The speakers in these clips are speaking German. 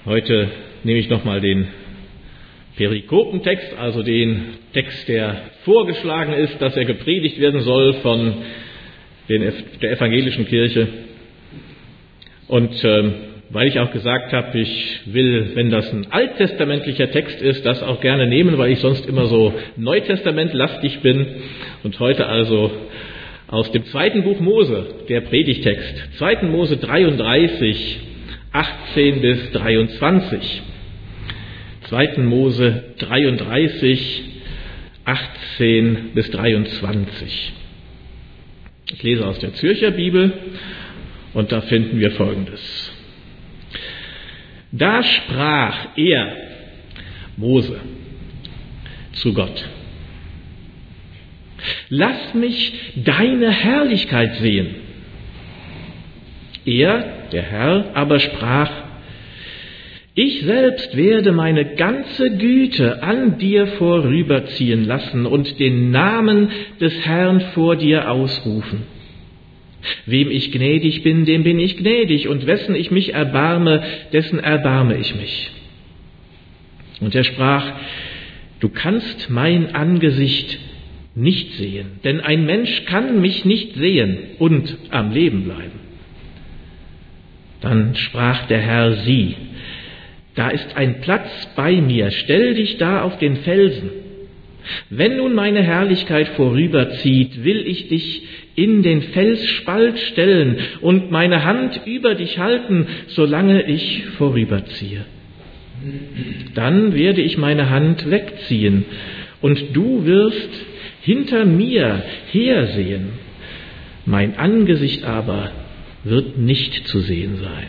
Heute nehme ich nochmal den Perikopentext, also den Text, der vorgeschlagen ist, dass er gepredigt werden soll von der evangelischen Kirche. Und weil ich auch gesagt habe, ich will, wenn das ein alttestamentlicher Text ist, das auch gerne nehmen, weil ich sonst immer so neutestamentlastig bin. Und heute also aus dem 2. Buch Mose, der Predigtext, 2. Mose 33, 18 bis 23. 2. Mose 33, 18 bis 23. Ich lese aus der Zürcher Bibel und da finden wir Folgendes. Da sprach er, Mose, zu Gott: Lass mich deine Herrlichkeit sehen. Er, der Herr, aber sprach: Ich selbst werde meine ganze Güte an dir vorüberziehen lassen und den Namen des Herrn vor dir ausrufen. Wem ich gnädig bin, dem bin ich gnädig, und wessen ich mich erbarme, dessen erbarme ich mich. Und er sprach: Du kannst mein Angesicht nicht sehen, denn ein Mensch kann mich nicht sehen und am Leben bleiben. Dann sprach der Herr: Sieh, da ist ein Platz bei mir, stell dich da auf den Felsen. Wenn nun meine Herrlichkeit vorüberzieht, will ich dich in den Felsspalt stellen und meine Hand über dich halten, solange ich vorüberziehe. Dann werde ich meine Hand wegziehen und du wirst hinter mir hersehen. Mein Angesicht aber wird nicht zu sehen sein.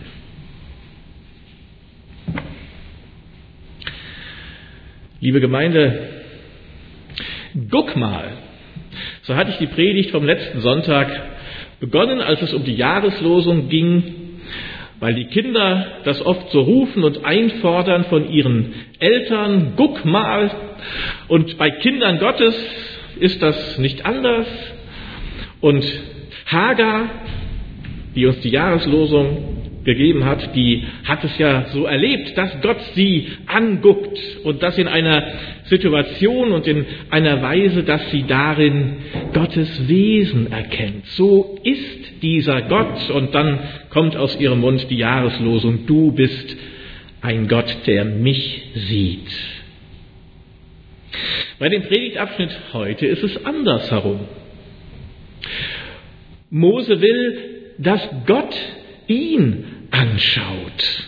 Liebe Gemeinde, guck mal, so hatte ich die Predigt vom letzten Sonntag begonnen, als es um die Jahreslosung ging, weil die Kinder das oft so rufen und einfordern von ihren Eltern, guck mal, und bei Kindern Gottes ist das nicht anders. Und Hagar, die uns die Jahreslosung gegeben hat, die hat es ja so erlebt, dass Gott sie anguckt und das in einer Situation und in einer Weise, dass sie darin Gottes Wesen erkennt. So ist dieser Gott, und dann kommt aus ihrem Mund die Jahreslosung: Du bist ein Gott, der mich sieht. Bei dem Predigtabschnitt heute ist es andersherum. Mose will, dass Gott ihn anschaut.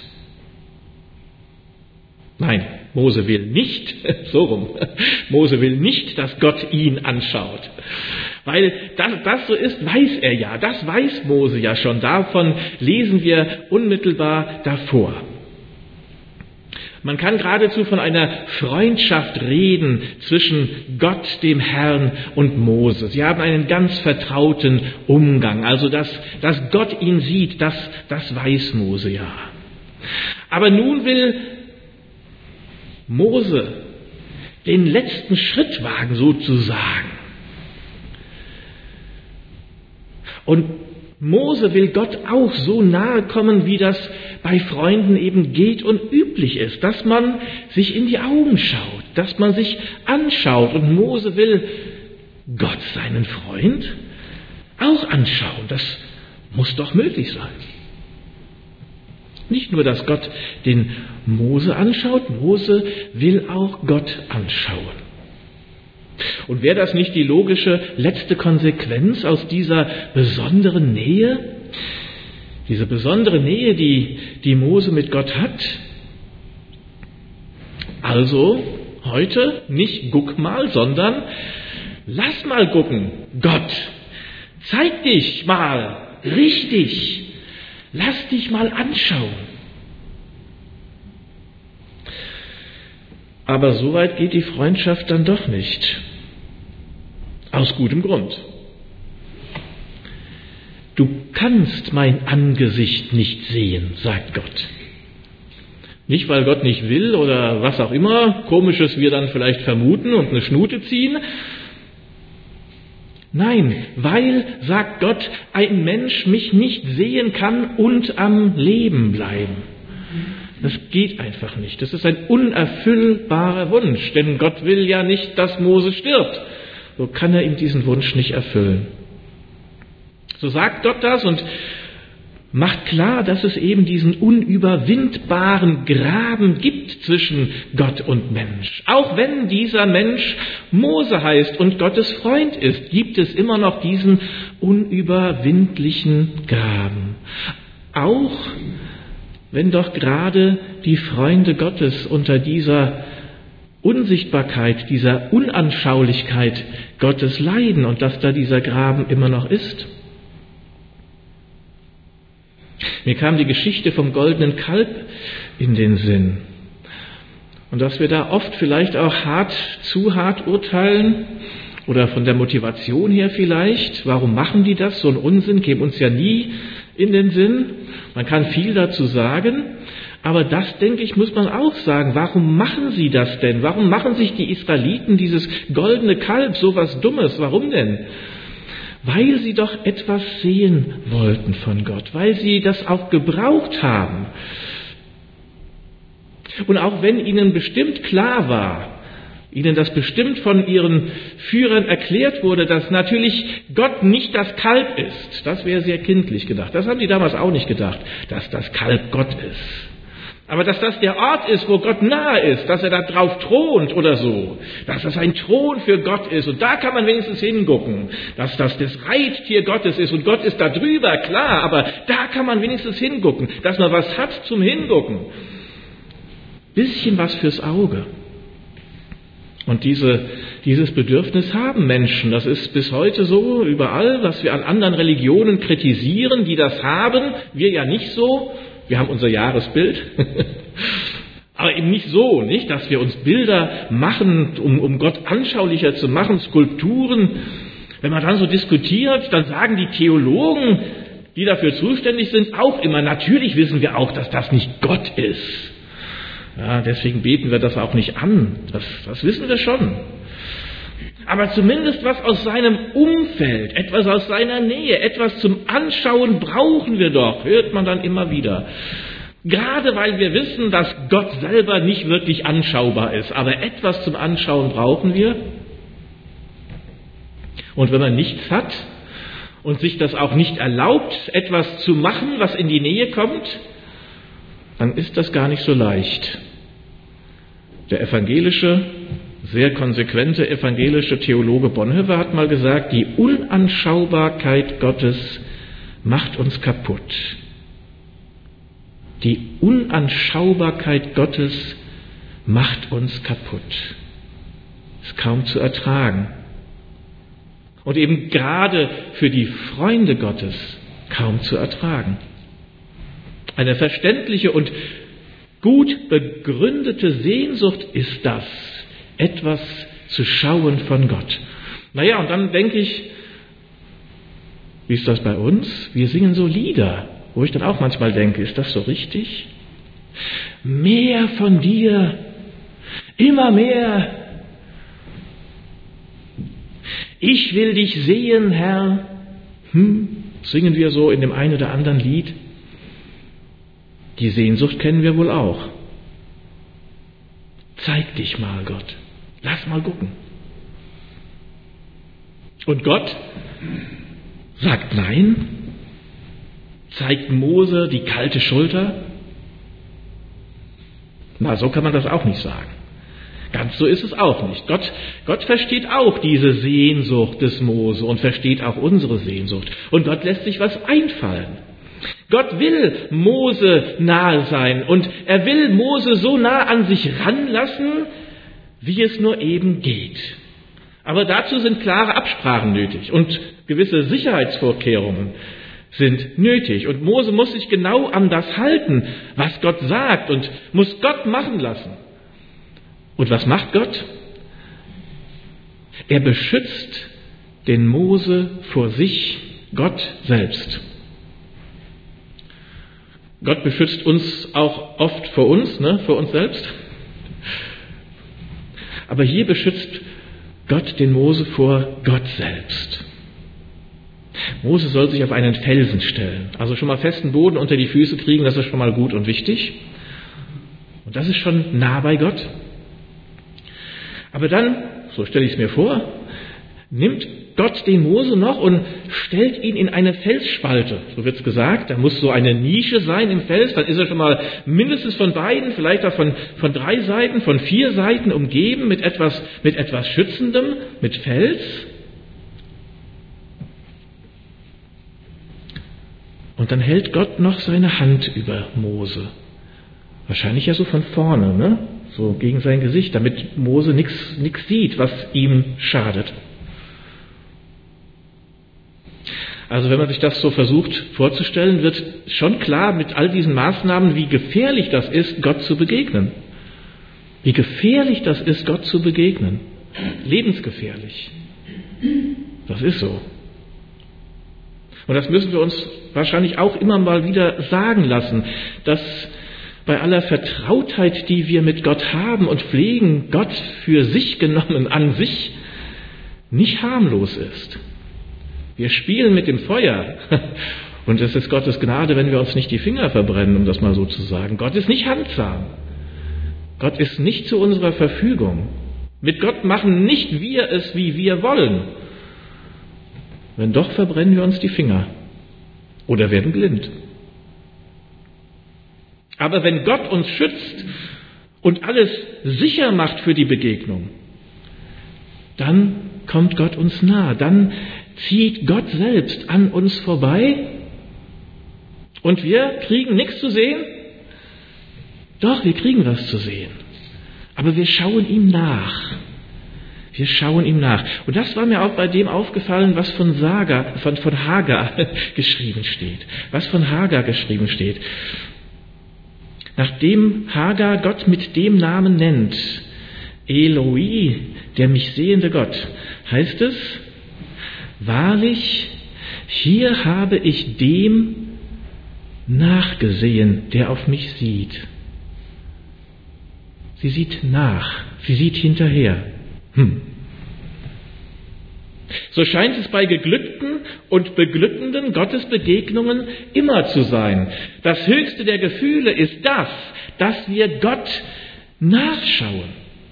Nein, Mose will nicht, so rum, Mose will nicht, dass Gott ihn anschaut. Weil das so ist, weiß er ja, das weiß Mose ja schon, davon lesen wir unmittelbar davor. Man kann geradezu von einer Freundschaft reden zwischen Gott, dem Herrn, und Mose. Sie haben einen ganz vertrauten Umgang. Also, dass Gott ihn sieht, das weiß Mose ja. Aber nun will Mose den letzten Schritt wagen, sozusagen. Und Mose will Gott auch so nahe kommen, wie das bei Freunden eben geht und üblich ist, dass man sich in die Augen schaut, dass man sich anschaut. Und Mose will Gott, seinen Freund, auch anschauen. Das muss doch möglich sein. Nicht nur, dass Gott den Mose anschaut, Mose will auch Gott anschauen. Und wäre das nicht die logische letzte Konsequenz aus dieser besonderen Nähe? Diese besondere Nähe, die Mose mit Gott hat? Also heute nicht guck mal, sondern lass mal gucken. Gott, zeig dich mal richtig. Lass dich mal anschauen. Aber so weit geht die Freundschaft dann doch nicht. Aus gutem Grund. Du kannst mein Angesicht nicht sehen, sagt Gott. Nicht, weil Gott nicht will oder was auch immer Komisches wir dann vielleicht vermuten und eine Schnute ziehen. Nein, weil, sagt Gott, ein Mensch mich nicht sehen kann und am Leben bleiben. Das geht einfach nicht. Das ist ein unerfüllbarer Wunsch, denn Gott will ja nicht, dass Mose stirbt. So kann er ihm diesen Wunsch nicht erfüllen. So sagt Gott das und macht klar, dass es eben diesen unüberwindbaren Graben gibt zwischen Gott und Mensch. Auch wenn dieser Mensch Mose heißt und Gottes Freund ist, gibt es immer noch diesen unüberwindlichen Graben. Auch wenn doch gerade die Freunde Gottes unter dieser Unsichtbarkeit, dieser Unanschaulichkeit Gottes leiden und dass da dieser Graben immer noch ist. Mir kam die Geschichte vom goldenen Kalb in den Sinn. Und dass wir da oft vielleicht auch zu hart urteilen oder von der Motivation her vielleicht. Warum machen die das? So ein Unsinn käme uns ja nie in den Sinn. Man kann viel dazu sagen. Aber das, denke ich, muss man auch sagen. Warum machen sie das denn? Warum machen sich die Israeliten dieses goldene Kalb so was Dummes? Warum denn? Weil sie doch etwas sehen wollten von Gott, weil sie das auch gebraucht haben. Und auch wenn ihnen bestimmt klar war, ihnen das bestimmt von ihren Führern erklärt wurde, dass natürlich Gott nicht das Kalb ist. Das wäre sehr kindlich gedacht. Das haben die damals auch nicht gedacht, dass das Kalb Gott ist. Aber dass das der Ort ist, wo Gott nahe ist, dass er da drauf thront oder so, dass das ein Thron für Gott ist und da kann man wenigstens hingucken, dass das Reittier Gottes ist und Gott ist da drüber, klar, aber da kann man wenigstens hingucken, dass man was hat zum Hingucken. Bisschen was fürs Auge. Und dieses Bedürfnis haben Menschen, das ist bis heute so überall, was wir an anderen Religionen kritisieren, die das haben, wir ja nicht so. Wir haben unser Jahresbild, aber eben nicht so, nicht, dass wir uns Bilder machen, um Gott anschaulicher zu machen, Skulpturen. Wenn man dann so diskutiert, dann sagen die Theologen, die dafür zuständig sind, auch immer, natürlich wissen wir auch, dass das nicht Gott ist. Ja, deswegen beten wir das auch nicht an, das wissen wir schon. Aber zumindest was aus seinem Umfeld, etwas aus seiner Nähe, etwas zum Anschauen brauchen wir doch, hört man dann immer wieder. Gerade weil wir wissen, dass Gott selber nicht wirklich anschaubar ist, aber etwas zum Anschauen brauchen wir. Und wenn man nichts hat und sich das auch nicht erlaubt, etwas zu machen, was in die Nähe kommt, dann ist das gar nicht so leicht. Der sehr konsequente evangelische Theologe Bonhoeffer hat mal gesagt, die Unanschaubarkeit Gottes macht uns kaputt. Die Unanschaubarkeit Gottes macht uns kaputt. Ist kaum zu ertragen. Und eben gerade für die Freunde Gottes kaum zu ertragen. Eine verständliche und gut begründete Sehnsucht ist das, etwas zu schauen von Gott. Naja, und dann denke ich, wie ist das bei uns? Wir singen so Lieder, wo ich dann auch manchmal denke, ist das so richtig? Mehr von dir, immer mehr. Ich will dich sehen, Herr. Singen wir so in dem einen oder anderen Lied. Die Sehnsucht kennen wir wohl auch. Zeig dich mal, Gott. Lass mal gucken. Und Gott sagt nein, zeigt Mose die kalte Schulter. Na, so kann man das auch nicht sagen. Ganz so ist es auch nicht. Gott versteht auch diese Sehnsucht des Mose und versteht auch unsere Sehnsucht. Und Gott lässt sich was einfallen. Gott will Mose nahe sein und er will Mose so nah an sich ranlassen, wie es nur eben geht. Aber dazu sind klare Absprachen nötig und gewisse Sicherheitsvorkehrungen sind nötig. Und Mose muss sich genau an das halten, was Gott sagt und muss Gott machen lassen. Und was macht Gott? Er beschützt den Mose vor sich, Gott selbst. Gott beschützt uns auch oft vor uns, vor uns selbst. Aber hier beschützt Gott den Mose vor Gott selbst. Mose soll sich auf einen Felsen stellen. Also schon mal festen Boden unter die Füße kriegen, das ist schon mal gut und wichtig. Und das ist schon nah bei Gott. Aber dann, so stelle ich es mir vor, nimmt Gott den Mose noch und stellt ihn in eine Felsspalte. So wird es gesagt, da muss so eine Nische sein im Fels, dann ist er schon mal mindestens von beiden, vielleicht auch von 3 Seiten, von 4 Seiten umgeben mit etwas Schützendem, mit Fels. Und dann hält Gott noch seine Hand über Mose. Wahrscheinlich ja so von vorne, ne? So gegen sein Gesicht, damit Mose nichts sieht, was ihm schadet. Also wenn man sich das so versucht vorzustellen, wird schon klar mit all diesen Maßnahmen, wie gefährlich das ist, Gott zu begegnen. Wie gefährlich das ist, Gott zu begegnen. Lebensgefährlich. Das ist so. Und das müssen wir uns wahrscheinlich auch immer mal wieder sagen lassen, dass bei aller Vertrautheit, die wir mit Gott haben und pflegen, Gott für sich genommen an sich nicht harmlos ist. Wir spielen mit dem Feuer und es ist Gottes Gnade, wenn wir uns nicht die Finger verbrennen, um das mal so zu sagen. Gott ist nicht handsam. Gott ist nicht zu unserer Verfügung. Mit Gott machen nicht wir es, wie wir wollen. Wenn doch, verbrennen wir uns die Finger oder werden blind. Aber wenn Gott uns schützt und alles sicher macht für die Begegnung, dann kommt Gott uns nah, dann zieht Gott selbst an uns vorbei und wir kriegen nichts zu sehen. Doch, wir kriegen was zu sehen. Aber wir schauen ihm nach. Wir schauen ihm nach. Und das war mir auch bei dem aufgefallen, was von Hagar geschrieben steht. Was von Hagar geschrieben steht. Nachdem Hagar Gott mit dem Namen nennt, Eloi, der mich sehende Gott, heißt es, wahrlich, hier habe ich dem nachgesehen, der auf mich sieht. Sie sieht nach, sie sieht hinterher. So scheint es bei geglückten und beglückenden Gottesbegegnungen immer zu sein. Das höchste der Gefühle ist das, dass wir Gott nachschauen.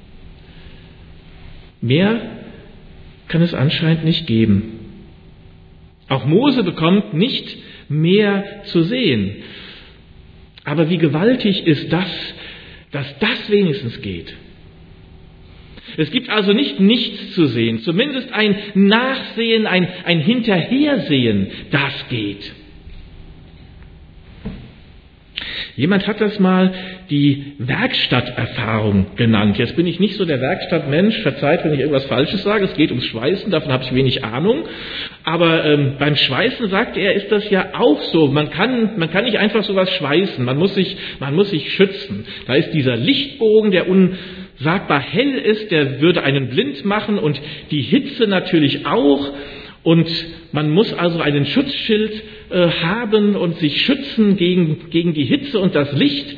Mehr kann es anscheinend nicht geben. Auch Mose bekommt nicht mehr zu sehen. Aber wie gewaltig ist das, dass das wenigstens geht. Es gibt also nicht nichts zu sehen, zumindest ein Nachsehen, ein Hinterhersehen, das geht. Jemand hat das mal die Werkstatterfahrung genannt. Jetzt bin ich nicht so der Werkstattmensch, verzeiht, wenn ich irgendwas Falsches sage, es geht ums Schweißen, davon habe ich wenig Ahnung. Aber beim Schweißen, sagt er, ist das ja auch so. Man kann nicht einfach sowas schweißen, man muss sich schützen. Da ist dieser Lichtbogen, der unsagbar hell ist, der würde einen blind machen und die Hitze natürlich auch. Und man muss also einen Schutzschild haben und sich schützen gegen die Hitze und das Licht.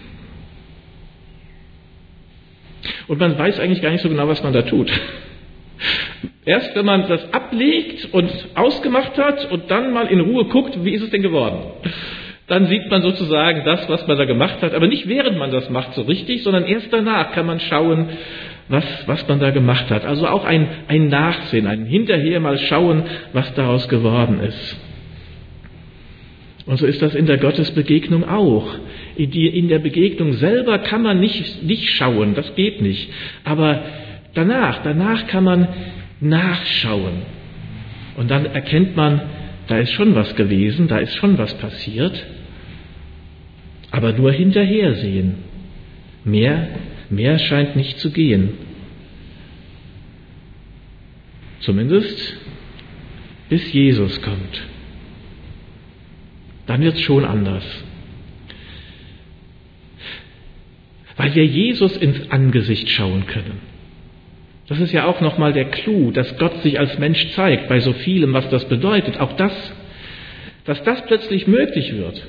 Und man weiß eigentlich gar nicht so genau, was man da tut. Erst wenn man das ablegt und ausgemacht hat und dann mal in Ruhe guckt, wie ist es denn geworden? Dann sieht man sozusagen das, was man da gemacht hat, aber nicht während man das macht so richtig, sondern erst danach kann man schauen, was man da gemacht hat. Also auch ein Nachsehen, ein Hinterher mal schauen, was daraus geworden ist. Und so ist das in der Gottesbegegnung auch. In der Begegnung selber kann man nicht schauen, das geht nicht. Aber danach kann man nachschauen. Und dann erkennt man, da ist schon was gewesen, da ist schon was passiert. Aber nur hinterher sehen. Mehr scheint nicht zu gehen. Zumindest bis Jesus kommt. Dann wird es schon anders. Weil wir Jesus ins Angesicht schauen können. Das ist ja auch nochmal der Clou, dass Gott sich als Mensch zeigt, bei so vielem, was das bedeutet. Auch dass das plötzlich möglich wird.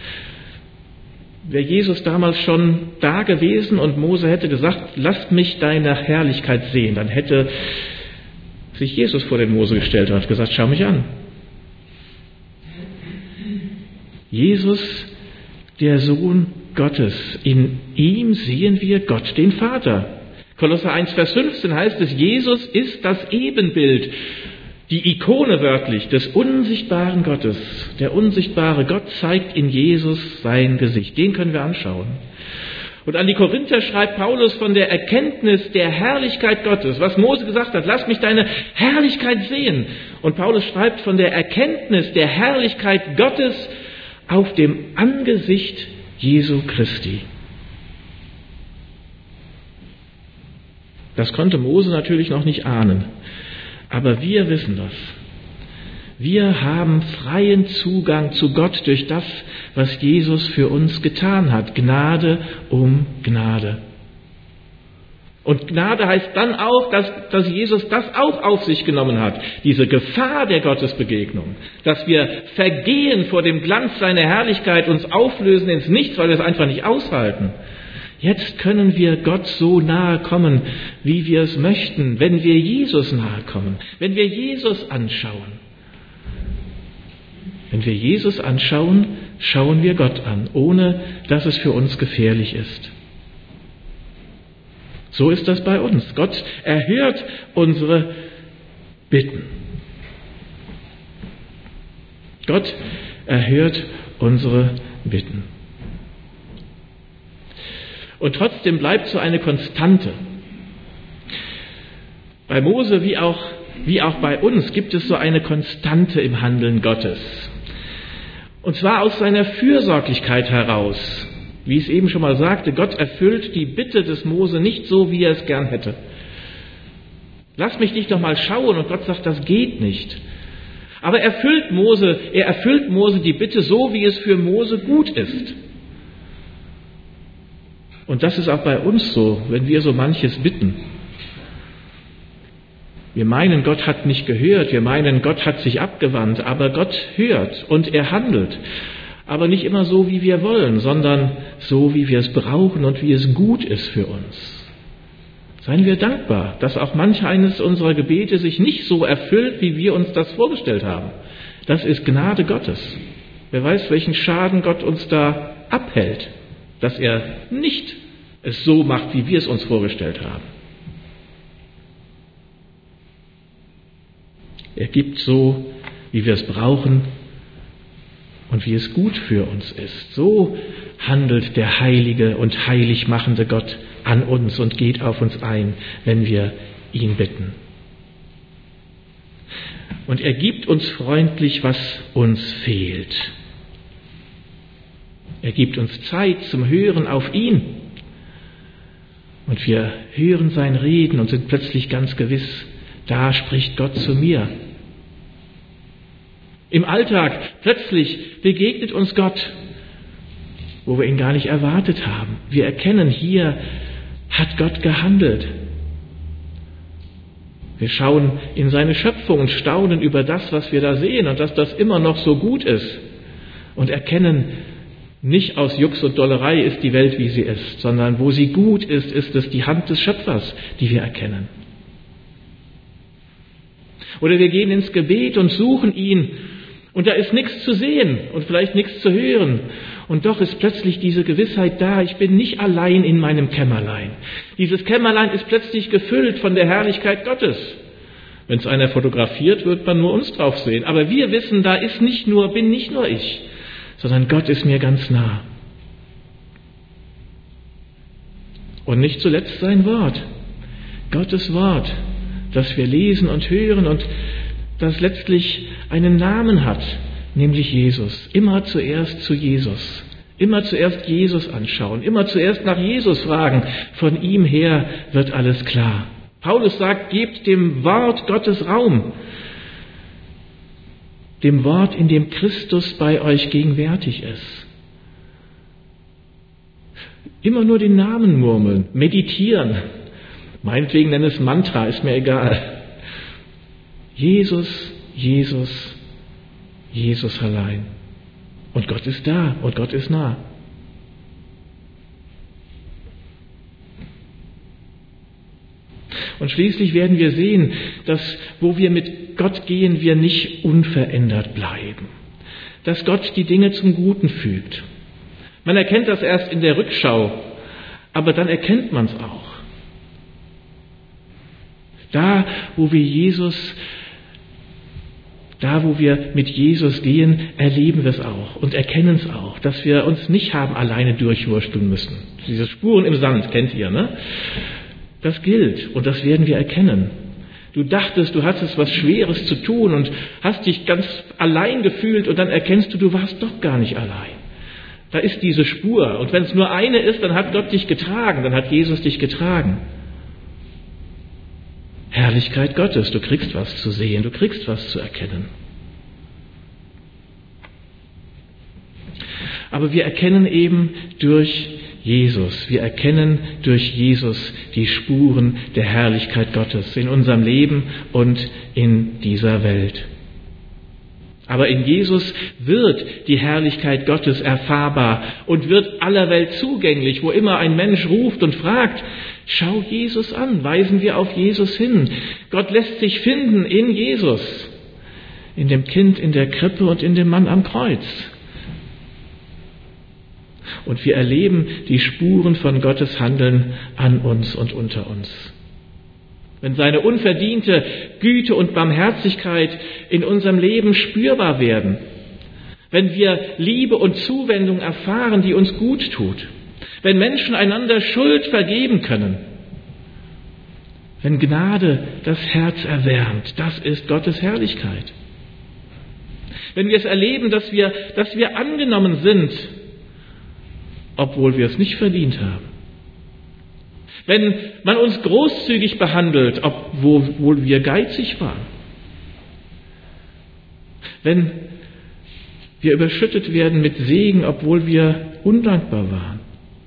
Wäre Jesus damals schon da gewesen und Mose hätte gesagt, lasst mich deine Herrlichkeit sehen, dann hätte sich Jesus vor den Mose gestellt und hat gesagt, schau mich an. Jesus, der Sohn Gottes. In ihm sehen wir Gott, den Vater. Kolosser 1, Vers 15 heißt es, Jesus ist das Ebenbild, die Ikone wörtlich des unsichtbaren Gottes. Der unsichtbare Gott zeigt in Jesus sein Gesicht. Den können wir anschauen. Und an die Korinther schreibt Paulus von der Erkenntnis der Herrlichkeit Gottes, was Mose gesagt hat, lass mich deine Herrlichkeit sehen. Und Paulus schreibt von der Erkenntnis der Herrlichkeit Gottes auf dem Angesicht Jesu Christi. Das konnte Mose natürlich noch nicht ahnen, aber wir wissen das. Wir haben freien Zugang zu Gott durch das, was Jesus für uns getan hat. Gnade um Gnade. Und Gnade heißt dann auch, dass Jesus das auch auf sich genommen hat. Diese Gefahr der Gottesbegegnung. Dass wir vergehen vor dem Glanz seiner Herrlichkeit, uns auflösen ins Nichts, weil wir es einfach nicht aushalten. Jetzt können wir Gott so nahe kommen, wie wir es möchten, wenn wir Jesus nahe kommen, wenn wir Jesus anschauen. Wenn wir Jesus anschauen, schauen wir Gott an, ohne dass es für uns gefährlich ist. So ist das bei uns. Gott erhört unsere Bitten. Gott erhört unsere Bitten. Und trotzdem bleibt so eine Konstante. Bei Mose wie auch bei uns gibt es so eine Konstante im Handeln Gottes. Und zwar aus seiner Fürsorglichkeit heraus. Wie ich es eben schon mal sagte, Gott erfüllt die Bitte des Mose nicht so, wie er es gern hätte. Lass mich dich doch mal schauen, und Gott sagt, das geht nicht. Aber er erfüllt Mose die Bitte so, wie es für Mose gut ist. Und das ist auch bei uns so, wenn wir so manches bitten. Wir meinen, Gott hat nicht gehört, wir meinen, Gott hat sich abgewandt, aber Gott hört und er handelt. Aber nicht immer so, wie wir wollen, sondern so, wie wir es brauchen und wie es gut ist für uns. Seien wir dankbar, dass auch manch eines unserer Gebete sich nicht so erfüllt, wie wir uns das vorgestellt haben. Das ist Gnade Gottes. Wer weiß, welchen Schaden Gott uns da abhält, dass er nicht es so macht, wie wir es uns vorgestellt haben. Er gibt so, wie wir es brauchen und wie es gut für uns ist. So handelt der heilige und heilig machende Gott an uns und geht auf uns ein, wenn wir ihn bitten. Und er gibt uns freundlich, was uns fehlt. Er gibt uns Zeit zum Hören auf ihn. Und wir hören sein Reden und sind plötzlich ganz gewiss, da spricht Gott zu mir. Im Alltag plötzlich begegnet uns Gott, wo wir ihn gar nicht erwartet haben. Wir erkennen, hier hat Gott gehandelt. Wir schauen in seine Schöpfung und staunen über das, was wir da sehen und dass das immer noch so gut ist. Und erkennen, nicht aus Jux und Dollerei ist die Welt, wie sie ist, sondern wo sie gut ist, ist es die Hand des Schöpfers, die wir erkennen. Oder wir gehen ins Gebet und suchen ihn und da ist nichts zu sehen und vielleicht nichts zu hören. Und doch ist plötzlich diese Gewissheit da, ich bin nicht allein in meinem Kämmerlein. Dieses Kämmerlein ist plötzlich gefüllt von der Herrlichkeit Gottes. Wenn es einer fotografiert, wird man nur uns drauf sehen. Aber wir wissen, da ist bin nicht nur ich, sondern Gott ist mir ganz nah. Und nicht zuletzt sein Wort, Gottes Wort, das wir lesen und hören und das letztlich einen Namen hat, nämlich Jesus. Immer zuerst zu Jesus. Immer zuerst Jesus anschauen. Immer zuerst nach Jesus fragen. Von ihm her wird alles klar. Paulus sagt, gebt dem Wort Gottes Raum. Dem Wort, in dem Christus bei euch gegenwärtig ist. Immer nur den Namen murmeln, meditieren. Meinetwegen nenne es Mantra, ist mir egal. Jesus, Jesus, Jesus allein. Und Gott ist da und Gott ist nah. Und schließlich werden wir sehen, dass wo wir mit Gott gehen, wir nicht unverändert bleiben. Dass Gott die Dinge zum Guten fügt. Man erkennt das erst in der Rückschau, aber dann erkennt man es auch. Da, wo wir mit Jesus gehen, erleben wir es auch und erkennen es auch, dass wir uns nicht haben alleine durchwursteln müssen. Diese Spuren im Sand, kennt ihr, ne? Das gilt und das werden wir erkennen. Du dachtest, du hattest was Schweres zu tun und hast dich ganz allein gefühlt und dann erkennst du warst doch gar nicht allein. Da ist diese Spur und wenn es nur eine ist, dann hat Gott dich getragen, dann hat Jesus dich getragen. Herrlichkeit Gottes, du kriegst was zu sehen, du kriegst was zu erkennen. Aber wir erkennen eben durch Jesus, wir erkennen durch Jesus die Spuren der Herrlichkeit Gottes in unserem Leben und in dieser Welt. Aber in Jesus wird die Herrlichkeit Gottes erfahrbar und wird aller Welt zugänglich, wo immer ein Mensch ruft und fragt, schau Jesus an, weisen wir auf Jesus hin. Gott lässt sich finden in Jesus, in dem Kind in der Krippe und in dem Mann am Kreuz. Und wir erleben die Spuren von Gottes Handeln an uns und unter uns. Wenn seine unverdiente Güte und Barmherzigkeit in unserem Leben spürbar werden, wenn wir Liebe und Zuwendung erfahren, die uns gut tut, wenn Menschen einander Schuld vergeben können, wenn Gnade das Herz erwärmt, das ist Gottes Herrlichkeit. Wenn wir es erleben, dass wir angenommen sind, obwohl wir es nicht verdient haben. Wenn man uns großzügig behandelt, obwohl wir geizig waren. Wenn wir überschüttet werden mit Segen, obwohl wir undankbar waren.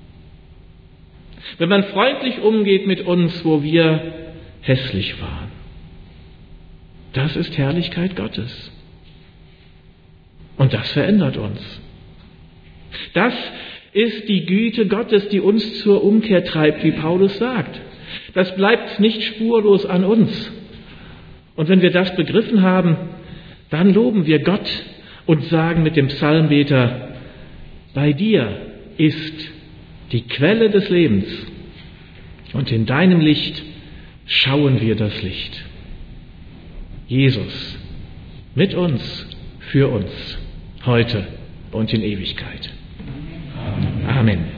Wenn man freundlich umgeht mit uns, wo wir hässlich waren. Das ist Herrlichkeit Gottes. Und das verändert uns. Das ist die Güte Gottes, die uns zur Umkehr treibt, wie Paulus sagt. Das bleibt nicht spurlos an uns. Und wenn wir das begriffen haben, dann loben wir Gott und sagen mit dem Psalmbeter, bei dir ist die Quelle des Lebens und in deinem Licht schauen wir das Licht. Jesus, mit uns, für uns, heute und in Ewigkeit. Amen.